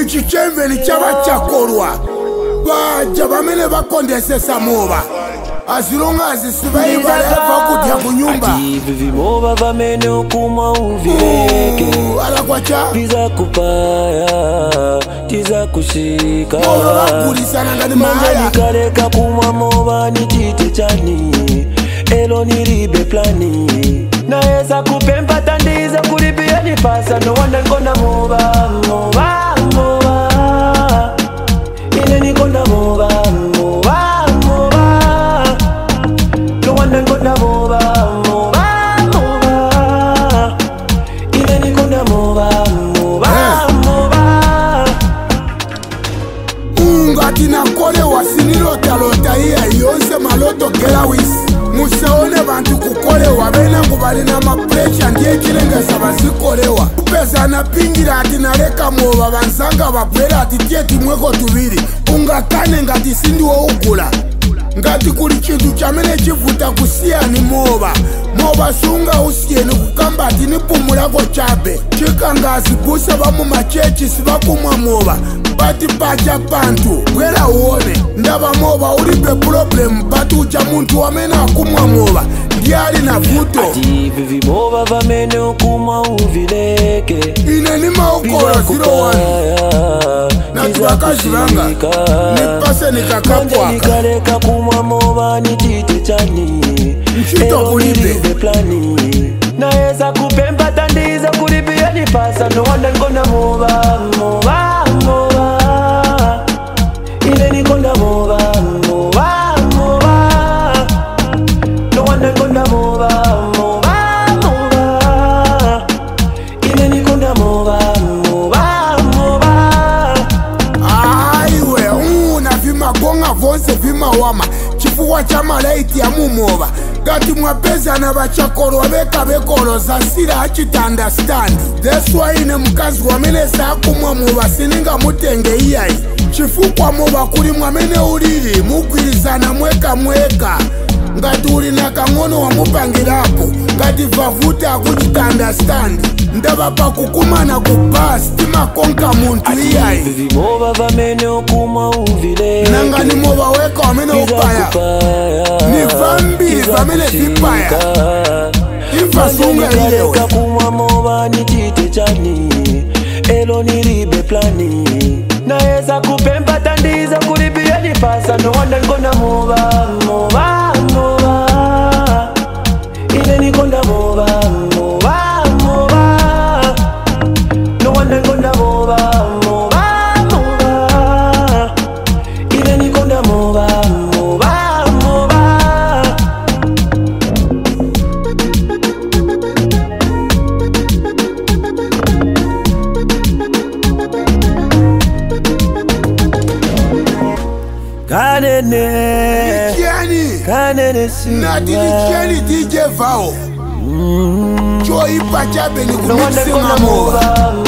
Ichichembe chaba chakorwa baja bamene bakondesesa moba azilongazi sibayibaleva kudya kunyumba vimoba vamene okumwa uvileke alakwacha biza kupaya tiza kushika bakulisana ngani maya nikaleka kumwa moba nitite chani elo nilibe plani naeza kupempa tandiza kulipia nipasa no wanda nkona moba moba moba ile nikonda moba moba moba no wanda nkona moba moba moba ile nikonda moba moba moba ngati nakolewa sinilota iya yonse maloto gelawisi musaone bantu kukolewa benangu balina mapuresha ndiye chilengesa bazikolewa kupeza napingira ati naleka moba bansanga bapwera ati tie timweko tubiri ungakane ngati sindiwo ugula ngati kuli chintu chamene chivuta kusiyani moba sunga usiyeni kukamba ati nipumulako chabe chikangazi busa bamu machechi sibakumwa moba bati pacha pantu bwela uone ndaba moba ulibe problem bati ucha muntu wamene akumwa moba ndiyali na vuto ati vimoba vamene okumwa uvileke ine ni maukolo 01 natuakazilanga nipase nikakapwaka nikaleka kumwa moba nitite chani mchito kulibe plani naeza kupempa tandiza kulipia nipasa no wanda nkona moba moba moba ile nikonda moba moba moba no wanda nkona moba moba moba ile nikonda moba moba moba aiwe una vimagonga vonse vimawama chifuwa cha malaiti ya mumoba gati mwapeza na bachakorwa beka bekoloza sila achita understand that's why ine mkazi wamene sakumwa moba sininga mutenge iyayi chifukwa moba kuli mwamene ulili mugwirizana mweka ngati uli na kang'ono wamupangirapo ngati vavuta akuchita understand ndaba pakukumana kupasi timakonka muntu iyayi vimoba vamene okumwa uvileke nangani moba weka wamene upaya ni vambili vamene vipaya imfasunga ilewe kumwa moba nitite chani elo nilibe plani naeza kupempa tandiza kulipia nipasa no wanda nkona moba moba moba ile nikonda moba moba moba no wanda nkona moba moba moba ile nikonda moba moba moba Kanene Kanene Nadili DJ Vao Choi pachabe ni kumixinga moba